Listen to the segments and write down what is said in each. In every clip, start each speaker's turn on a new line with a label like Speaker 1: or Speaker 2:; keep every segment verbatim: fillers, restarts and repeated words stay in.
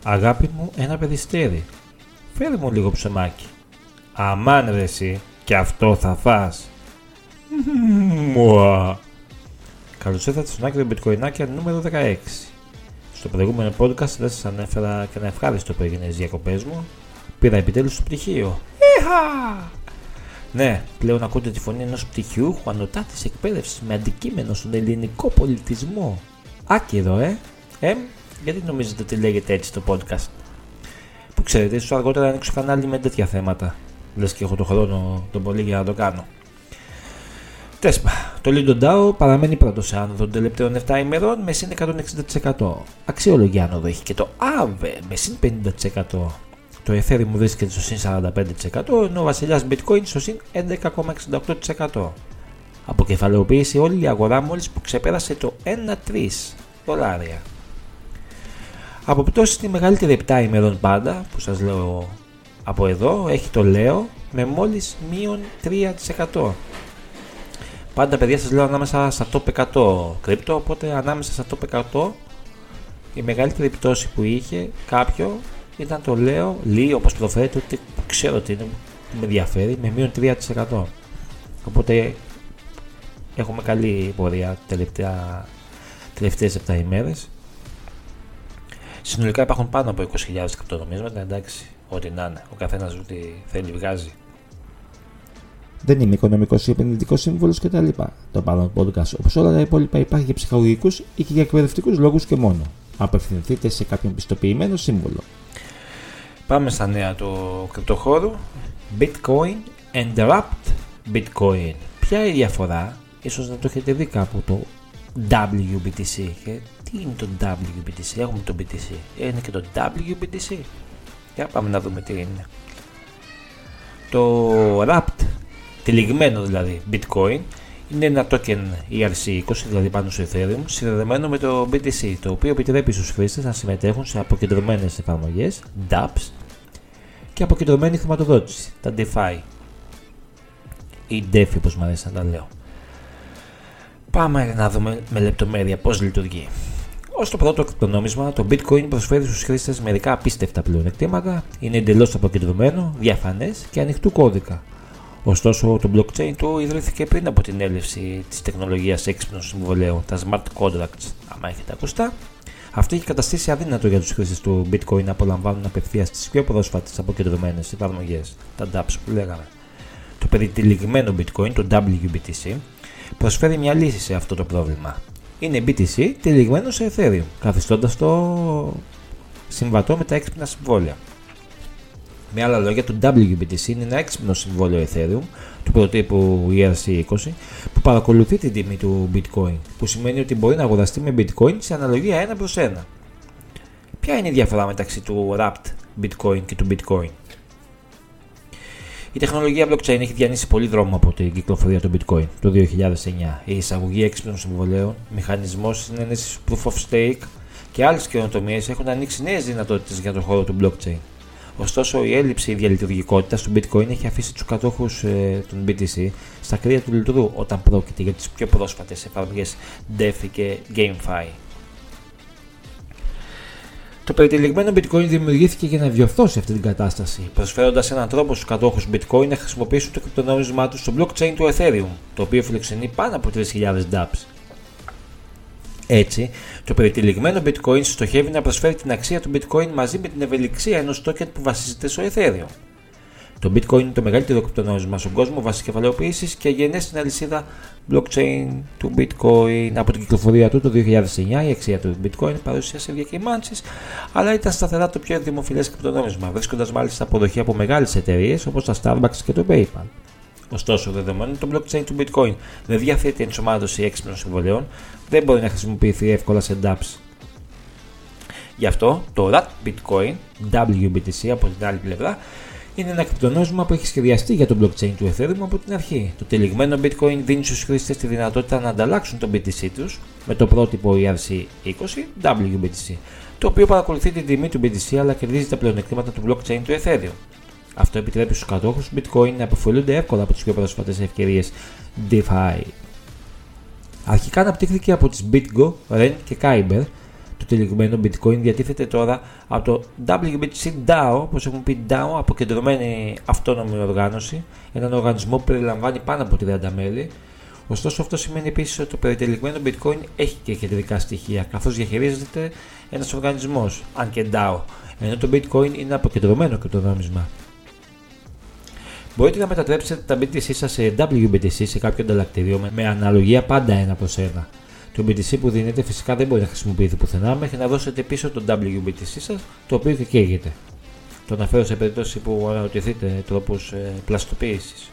Speaker 1: Αγάπη μου, ένα περιστέρι. Φέρε μου λίγο ψωμάκι. Αμάν ρε εσύ, και αυτό θα φας. Μουα. Καλώς ήρθατε στον Άκυρο Μπιτκοϊνάκια νούμερο δεκαέξι. Στο προηγούμενο podcast δεν σας ανέφερα και ένα ευχάριστο που έγινε στις διακοπές μου. Πήρα επιτέλους το πτυχίο. Ιχα! Ναι, πλέον ακούτε τη φωνή ενός πτυχιούχου ανωτάτης εκπαίδευσης με αντικείμενο στον ελληνικό πολιτισμό. Άκυρο, ε! Ε, γιατί νομίζετε ότι λέγεται έτσι το podcast? Που ξέρετε, ίσως αργότερα ανοίξω κανάλι με τέτοια θέματα. Λες και έχω το χρόνο τον πολύ για να το κάνω. Τέσπα, το Lido ντάο παραμένει πρώτο σε άνοδο των τελευταίων επτά ημερών με συν εκατόν εξήντα τοις εκατό. Αξιόλογη άνοδο έχει και το Aave με συν πενήντα τοις εκατό. Το Ethereum βρίσκεται στο συν σαράντα πέντε τοις εκατό, ενώ ο βασιλιάς Bitcoin στο συν έντεκα κόμμα εξήντα οκτώ τοις εκατό. Αποκεφαλαιοποίησε όλη η αγορά μόλις που ξεπέρασε το ένα τρία δολάρια. Από πτώση στη μεγαλύτερη επτά ημερών πάντα, που σας λέω από εδώ, έχει το λέω με μόλις μείον τρία τοις εκατό. Πάντα παιδιά σας λέω ανάμεσα στα top εκατό κρύπτο, οπότε ανάμεσα στα top εκατό η μεγαλύτερη πτώση που είχε κάποιο ήταν το λέω, Λί όπως προφέρεται, ότι ξέρω ότι είναι, με ενδιαφέρει, με μείον τρία τοις εκατό. Οπότε έχουμε καλή πορεία τελευταία, τελευταίες επτά ημέρες. Συνολικά υπάρχουν πάνω από είκοσι χιλιάδες κρυπτονομίσματα, εντάξει, ό,τι να είναι, ο καθένας ό,τι θέλει βγάζει.
Speaker 2: Δεν είμαι οικονομικός ή επενδυτικός σύμβουλος κτλ. Το παρόν podcast, όπως όλα τα υπόλοιπα, υπάρχει για ψυχολογικούς ή και για εκπαιδευτικούς λόγους και μόνο. Απευθυνθείτε σε κάποιον πιστοποιημένο σύμβουλο.
Speaker 1: Πάμε στα νέα του κρυπτοχώρου. Bitcoin and Wrapped Bitcoin. Ποια είναι η διαφορά? Ίσως να το έχετε δει κάπου το ντάμπλιου μπι τι σι. Και τι είναι το ντάμπλιου μπι τι σι? Έχουμε το μπι τι σι. Είναι και το ντάμπλιου μπι τι σι. Για πάμε να δούμε τι είναι. Το Wrapped, τυλιγμένο δηλαδή Bitcoin, είναι ένα token ι αρ σι είκοσι, δηλαδή πάνω στο Ethereum, συνδεδεμένο με το μπι τι σι, το οποίο επιτρέπει στους χρήστες να συμμετέχουν σε αποκεντρωμένες εφαρμογές, ντάπς, και αποκεντρωμένη χρηματοδότηση, τα DeFi ή ντέφι όπως μου αρέσει να τα λέω. Πάμε να δούμε με λεπτομέρεια πώς λειτουργεί. Ως το πρώτο κρυπτονόμισμα, το Bitcoin προσφέρει στους χρήστες μερικά απίστευτα πλεονεκτήματα, είναι εντελώς αποκεντρωμένο, διαφανές και ανοιχτού κώδικα. Ωστόσο, το blockchain του ιδρύθηκε πριν από την έλευση της τεχνολογίας έξυπνων συμβολέων, τα smart contracts, άμα έχετε ακουστά. Αυτό έχει καταστήσει αδύνατο για τους χρήστες του Bitcoin να απολαμβάνουν απευθείας τις πιο πρόσφατες αποκεντρωμένες εφαρμογές, τα ντάπς που λέγαμε. Το περιτυλιγμένο Bitcoin, το ντάμπλιου μπι τι σι, προσφέρει μια λύση σε αυτό το πρόβλημα. Είναι μπι τι σι τυλιγμένο σε Ethereum, καθιστώντας το συμβατό με τα έξυπνα συμβόλαια. Με άλλα λόγια, το ντάμπλιου μπι τι σι είναι ένα έξυπνο συμβόλαιο Ethereum του προτύπου ι αρ σι είκοσι που παρακολουθεί την τιμή του Bitcoin, που σημαίνει ότι μπορεί να αγοραστεί με Bitcoin σε αναλογία ένα προς ένα. Ποια είναι η διαφορά μεταξύ του Wrapped Bitcoin και του Bitcoin? Η τεχνολογία blockchain έχει διανύσει πολύ δρόμο από την κυκλοφορία του Bitcoin το δύο χιλιάδες εννιά. Η εισαγωγή έξυπνων συμβολέων, μηχανισμός συνένεσης Proof of Stake και άλλες καινοτομίες έχουν ανοίξει νέες δυνατότητες για τον χώρο του blockchain. Ωστόσο, η έλλειψη διαλειτουργικότητας του Bitcoin έχει αφήσει τους κατόχους ε, των μπι τι σι στα κρύα του λιτρού όταν πρόκειται για τις πιο πρόσφατες εφαρμογές ντέφι και GameFi. Το περιτυλιγμένο Bitcoin δημιουργήθηκε για να διορθώσει αυτή την κατάσταση, προσφέροντας έναν τρόπο στους κατόχους Bitcoin να χρησιμοποιήσουν το κρυπτονόμισμά τους στο blockchain του Ethereum, το οποίο φιλοξενεί πάνω από τρεις χιλιάδες ντάπς. Έτσι, το περιτυλιγμένο Bitcoin στοχεύει να προσφέρει την αξία του Bitcoin μαζί με την ευελιξία ενός token που βασίζεται στο Ethereum. Το Bitcoin είναι το μεγαλύτερο κρυπτονόμισμα στον κόσμο βάσει κεφαλαιοποίησης και γενναίες στην αλυσίδα blockchain του Bitcoin. Από την κυκλοφορία του το δύο χιλιάδες εννιά η αξία του Bitcoin παρουσίασε διακυμάνσεις, αλλά ήταν σταθερά το πιο δημοφιλές κρυπτονόμισμα, βρίσκοντας μάλιστα αποδοχή από μεγάλες εταιρείες όπως τα Starbucks και το PayPal. Ωστόσο, δεδομένου το blockchain του Bitcoin δεν διαθέτει ενσωμάτωση έξυπνων συμβολέων, δεν μπορεί να χρησιμοποιηθεί εύκολα σε ντάπς. Γι' αυτό το Wrapped Bitcoin, ντάμπλιου μπι τι σι από την άλλη πλευρά, είναι ένα κρυπτονόμισμα που έχει σχεδιαστεί για το blockchain του Ethereum από την αρχή. Το τυλιγμένο Bitcoin δίνει στους χρήστες τη δυνατότητα να ανταλλάξουν το μπι τι σι τους με το πρότυπο ι αρ σι είκοσι ντάμπλιου μπι τι σι, το οποίο παρακολουθεί την τιμή του μπι τι σι αλλά κερδίζει τα πλεονεκτήματα του blockchain του Ethereum. Αυτό επιτρέπει στους κατόχους Bitcoin να αποφελούνται εύκολα από τις πιο πρόσφατες ευκαιρίες DeFi. Αρχικά αναπτύχθηκε από τις BitGo, Ren και Kyber Το τυλιγμένο bitcoin διατίθεται τώρα από το ντάμπλιου μπι τι σι ντάο, όπως έχουμε πει ντάο, αποκεντρωμένη αυτόνομη οργάνωση, έναν οργανισμό που περιλαμβάνει πάνω από τριάντα μέλη. Ωστόσο, αυτό σημαίνει επίσης ότι το περιτυλιγμένο bitcoin έχει και κεντρικά στοιχεία, καθώς διαχειρίζεται ένας οργανισμός, αν και ντάο, ενώ το bitcoin είναι αποκεντρωμένο κρυπτονόμισμα. Μπορείτε να μετατρέψετε τα μπι τι σι σας σε ντάμπλιου μπι τι σι σε κάποιο ανταλλακτήριο με αναλογία πάντα ένα προς ένα. Το μπι τι σι που δίνετε φυσικά δεν μπορεί να χρησιμοποιηθεί πουθενά μέχρι να δώσετε πίσω το ντάμπλιου μπι τι σι σας, το οποίο και καίγεται. Το αναφέρω σε περίπτωση που αναρωτηθείτε τρόπους ε, πλαστοποίησης.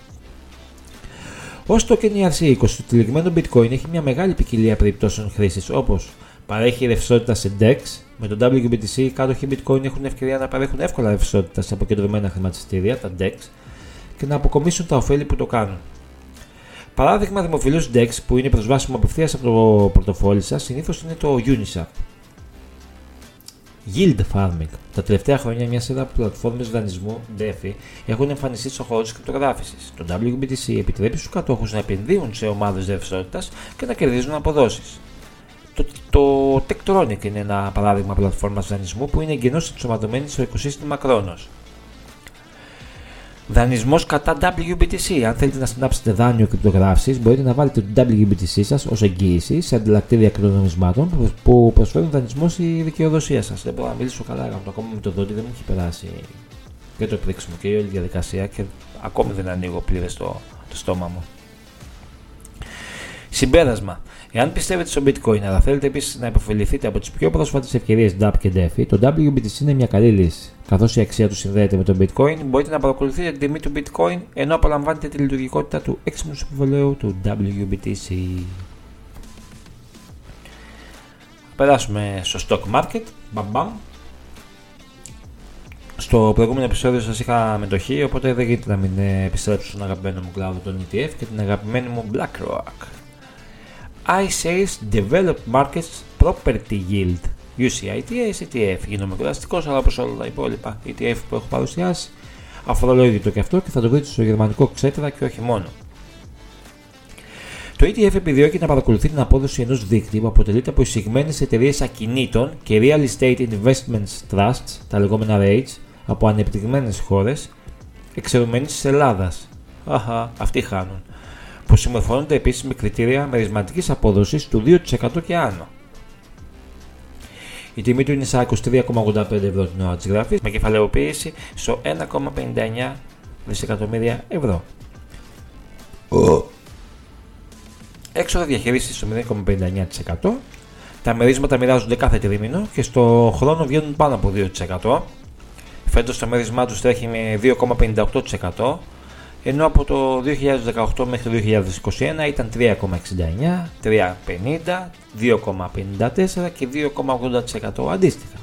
Speaker 1: Ως το token ι αρ σι είκοσι, το τυλιγμένο bitcoin έχει μια μεγάλη ποικιλία περιπτώσεων χρήσης, όπως παρέχει ρευστότητα σε ντεξ. Με το ντάμπλιου μπι τι σι οι κάτοχοι bitcoin έχουν ευκαιρία να παρέχουν εύκολα ρευστότητα σε αποκεντρωμένα χρηματιστήρια, τα ντεξ, και να αποκομίσουν τα ωφέλη που το κάνουν. Παράδειγμα δημοφιλούς ντεξ που είναι προσβάσιμο απευθείας από το πορτοφόλι σας συνήθως είναι το Uniswap. Yield farming. Τα τελευταία χρόνια μια σειρά από πλατφόρμες δανεισμού ντέφι έχουν εμφανιστεί στον χώρο της κρυπτογράφησης. Το ντάμπλιου μπι τι σι επιτρέπει στους κατόχους να επενδύουν σε ομάδες ρευστότητας και να κερδίζουν αποδόσεις. Το, το Tektronic είναι ένα παράδειγμα πλατφόρμας δανεισμού που είναι εγγενώς ενσωματωμένη στο οικοσύστημα Cronos. Δανεισμός κατά ντάμπλιου μπι τι σι. Αν θέλετε να συνάψετε δάνειο κρυπτογράφησης, μπορείτε να βάλετε το ντάμπλιου μπι τι σι σας ως εγγύηση σε ανταλλακτήρια κρυπτονομισμάτων που προσφέρουν δανεισμό στη δικαιοδοσία σας. Δεν μπορώ να μιλήσω καλά, το ακόμα με το δόντι δεν μου έχει περάσει και το πρίξιμο και η όλη διαδικασία και ακόμη δεν ανοίγω πλήρες το, το στόμα μου. Συμπέρασμα. Εάν πιστεύετε στο bitcoin αλλά θέλετε επίσης να υποφεληθείτε από τις πιο πρόσφατες ευκαιρίες ντάπ και ντέφι, το ντάμπλιου μπι τι σι είναι μια καλή λύση. Καθώς η αξία του συνδέεται με το bitcoin, μπορείτε να παρακολουθείτε την τιμή του bitcoin ενώ απολαμβάνετε τη λειτουργικότητα του έξυπνου συμβολέου του ντάμπλιου μπι τι σι. Περάσουμε στο stock market. Μπαμπαμ. Στο προηγούμενο επεισόδιο σας είχα μετοχή, οπότε δεν γίνεται να μην επιστρέψω στον αγαπημένο μου κλάδο, τον ι τι εφ, και την αγαπημένη μου BlackRock. iShares Developed Markets Property Yield, γιου σι άι τι ες ι τι εφ. Γίνομαι κουραστικός, αλλά όπως όλα τα υπόλοιπα ι τι εφ που έχω παρουσιάσει, αφορολόγητο και αυτό, και θα το βρείτε στο γερμανικό ξέτρα και όχι μόνο. Το ι τι εφ επιδιώκει να παρακολουθεί την απόδοση ενός δείκτη που αποτελείται από εισηγμένες εταιρείες ακινήτων και real estate investments trusts, τα λεγόμενα ρέιτς, από ανεπτυγμένες χώρες, εξαιρουμένης της Ελλάδας. Αχα, αυτοί χάνουν. Που συμμορφώνονται επίσης με κριτήρια μερισματικής απόδοσης του δύο τοις εκατό και άνω. Η τιμή του είναι στα είκοσι τρία κόμμα ογδόντα πέντε ευρώ την ώρα της γραφής, με κεφαλαιοποίηση στο ένα κόμμα πενήντα εννέα δισεκατομμύρια ευρώ. Oh. Έξοδα διαχείρισης στο μηδέν κόμμα πενήντα εννέα τοις εκατό. Τα μερίσματα μοιράζονται κάθε τρίμηνο και στο χρόνο βγαίνουν πάνω από δύο τοις εκατό. Φέτος το μερισμά τους τρέχει με δύο κόμμα πενήντα οκτώ τοις εκατό, ενώ από το δύο χιλιάδες δεκαοκτώ μέχρι το δύο χιλιάδες είκοσι ένα ήταν τρία κόμμα εξήντα εννέα, τρία κόμμα πενήντα, δύο κόμμα πενήντα τέσσερα και δύο κόμμα ογδόντα τοις εκατό αντίστοιχα.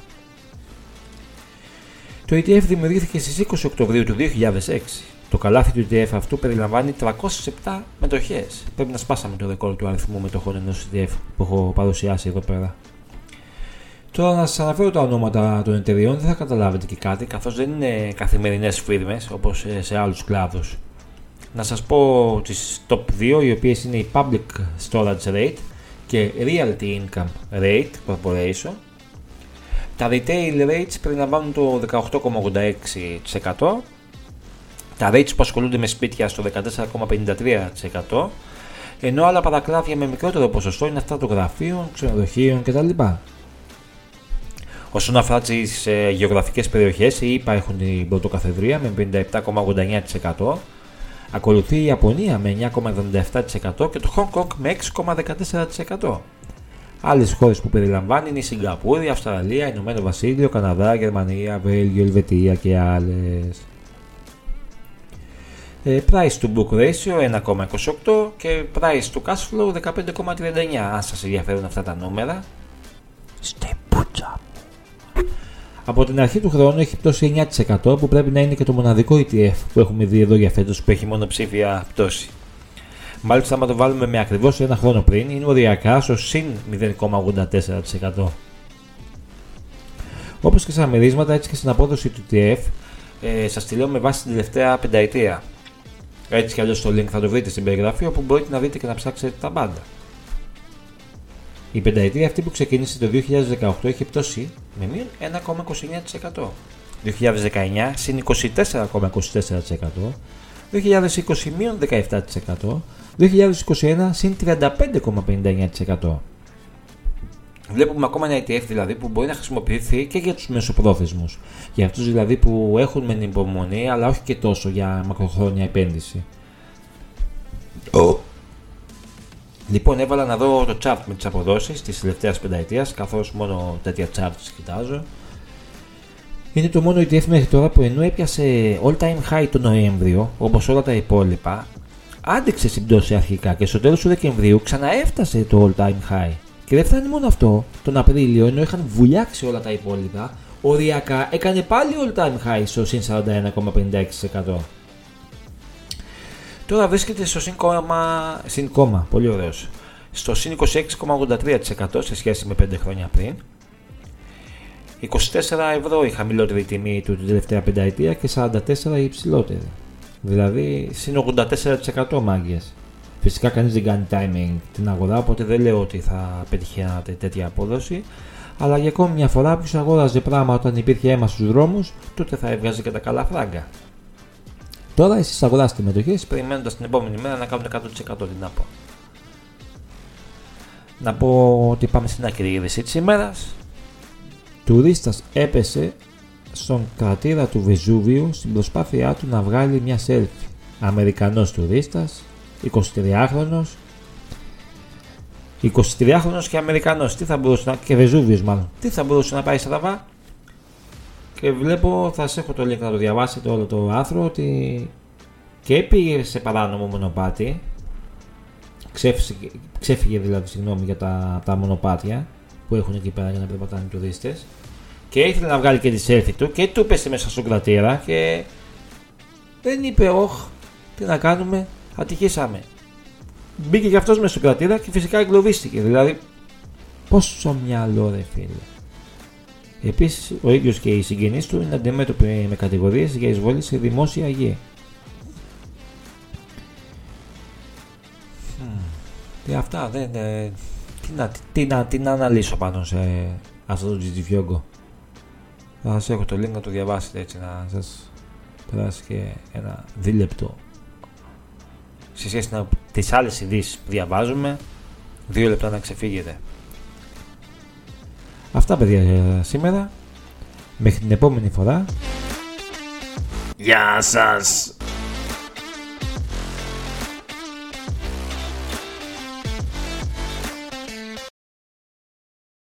Speaker 1: Το ι τι εφ δημιουργήθηκε στις είκοσι Οκτωβρίου του δύο χιλιάδες έξι. Το καλάθι του ι τι εφ αυτού περιλαμβάνει τριακόσιες επτά μετοχές. Πρέπει να σπάσαμε το ρεκόρ του αριθμού μετοχών ενός ι τι εφ που έχω παρουσιάσει εδώ πέρα. Τώρα να σας αναφέρω τα ονόματα των εταιριών δεν θα καταλάβετε και κάτι, καθώς δεν είναι καθημερινές φίρμες όπως σε άλλους κλάδους. Να σας πω τις top δύο, οι οποίες είναι η Public Storage Rate και Realty Income Rate Corporation. Τα Retail Rates περιλαμβάνουν το δεκαοκτώ κόμμα ογδόντα έξι τοις εκατό, τα Rates που ασχολούνται με σπίτια στο δεκατέσσερα κόμμα πενήντα τρία τοις εκατό, ενώ άλλα παρακλάδια με μικρότερο ποσοστό είναι αυτά των γραφείων, ξενοδοχείων κτλ. Όσον αφορά τις ε, γεωγραφικές περιοχές, οι ΗΠΑ έχουν την πρωτοκαθεδρία με πενήντα επτά κόμμα ογδόντα εννέα τοις εκατό, ακολουθεί η Ιαπωνία με εννέα κόμμα εβδομήντα επτά τοις εκατό και το Hong Kong με έξι κόμμα δεκατέσσερα τοις εκατό. Άλλες χώρες που περιλαμβάνει είναι η Σιγκαπούρη, η Αυστραλία, Ηνωμένο Βασίλειο, Καναδά, Γερμανία, Βέλγιο, Ελβετία και άλλες. Ε, price to book ratio ένα κόμμα είκοσι οκτώ και price to cash flow δεκαπέντε κόμμα τριάντα εννέα. Αν σας ενδιαφέρουν αυτά τα νούμερα, στη πουτσα. Από την αρχή του χρόνου έχει πτώσει εννέα τοις εκατό, που πρέπει να είναι και το μοναδικό ι τι εφ που έχουμε δει εδώ για φέτος που έχει μονοψήφια πτώση. Μάλιστα, άμα το βάλουμε με ακριβώς ένα χρόνο πριν, είναι οριακά στο συν μηδέν κόμμα ογδόντα τέσσερα τοις εκατό. Όπως και στα μερίσματα, έτσι και στην απόδοση του ι τι εφ, ε, σας τη λέω με βάση την τελευταία πενταετία. Έτσι κι αλλιώς το link θα το βρείτε στην περιγραφή, όπου μπορείτε να δείτε και να ψάξετε τα πάντα. Η πενταετία αυτή που ξεκίνησε το δύο χιλιάδες δεκαοκτώ είχε πτώσει με μείον ένα κόμμα είκοσι εννέα τοις εκατό. δύο χιλιάδες δεκαεννιά συν είκοσι τέσσερα κόμμα είκοσι τέσσερα τοις εκατό. δύο χιλιάδες είκοσι μείον δεκαεπτά τοις εκατό. δύο χιλιάδες είκοσι ένα συν τριάντα πέντε κόμμα πενήντα εννέα τοις εκατό. Βλέπουμε ακόμα ένα ι τι εφ δηλαδή που μπορεί να χρησιμοποιηθεί και για τους μεσοπρόθεσμους. Για αυτούς δηλαδή που έχουν μεν υπομονή, αλλά όχι και τόσο για μακροχρόνια επένδυση. Oh. Λοιπόν, έβαλα να δω το chart με τις αποδόσεις της τελευταίας πενταετίας, καθώς μόνο τέτοια charts κοιτάζω. Είναι το μόνο ι τι εφ μέχρι τώρα που ενώ έπιασε all time high το Νοέμβριο, όπως όλα τα υπόλοιπα, άντεξε στην πτώση αρχικά και στο τέλος του Δεκεμβρίου ξαναέφτασε το all time high. Και δεν φτάνει μόνο αυτό, τον Απρίλιο ενώ είχαν βουλιάξει όλα τα υπόλοιπα, οριακά έκανε πάλι all time high στο συν σαράντα ένα κόμμα πενήντα έξι τοις εκατό. Τώρα βρίσκεται στο συν κόμμα, συν κόμμα, πολύ ωραίος, στο συν είκοσι έξι κόμμα ογδόντα τρία τοις εκατό σε σχέση με πέντε χρόνια πριν. είκοσι τέσσερα ευρώ η χαμηλότερη τιμή του την τελευταία πενταετία και σαράντα τέσσερα η υψηλότερη. Δηλαδή συν ογδόντα τέσσερα τοις εκατό μάγκες. Φυσικά κανείς δεν κάνει timing την αγορά, οπότε δεν λέω ότι θα πετυχαίνατε τέτοια απόδοση. Αλλά για ακόμη μια φορά, ποιος αγόραζε πράγμα όταν υπήρχε αίμα στους δρόμους, τότε θα έβγαζε και τα καλά φράγκα. Τώρα εσείς αγοράσετε μετοχές περιμένοντας την επόμενη μέρα να κάνουν εκατό τοις εκατό, τι να πω. Να πω ότι πάμε στην άκρη είδηση της ημέρας. Τουρίστας έπεσε στον κρατήρα του Βεζούβιου στην προσπάθειά του να βγάλει μια selfie. Αμερικανός τουρίστας, εικοσιτριάχρονος, εικοσιτριάχρονος και Αμερικανός, τι θα μπορούσε να, και Βεζούβιος μάλλον, τι θα μπορούσε να πάει στραβά. Και βλέπω, θα σας έχω το link να το διαβάσετε όλο το άρθρο, ότι και πήγε σε παράνομο μονοπάτι, ξέφυγε, ξέφυγε δηλαδή συγγνώμη για τα, τα μονοπάτια που έχουν εκεί πέρα για να περπατάνε οι τουρίστες, και ήθελε να βγάλει και τη selfie του και του πέσε μέσα στον κρατήρα και δεν είπε όχ, τι να κάνουμε, ατυχήσαμε. Μπήκε και αυτός μέσα στον κρατήρα και φυσικά εγκλωβίστηκε. Δηλαδή, πόσο μυαλό ρε φίλε. Επίσης, ο ίδιος και οι συγγενείς του είναι αντιμέτωποι με κατηγορίες για εισβολή σε δημόσια γη. Mm. Και αυτά δεν. Ε, τι, να, τι, να, τι να αναλύσω πάνω σε αυτό το τζιτζιφιόγκο. Θα σας έχω το link να το διαβάσετε έτσι, να σας περάσει και ένα δίλεπτο. Σε σχέση με τις άλλες ειδήσεις που διαβάζουμε, δύο λεπτά να ξεφύγετε. Αυτά παιδιά για σήμερα. Μέχρι την επόμενη φορά. Γεια σας!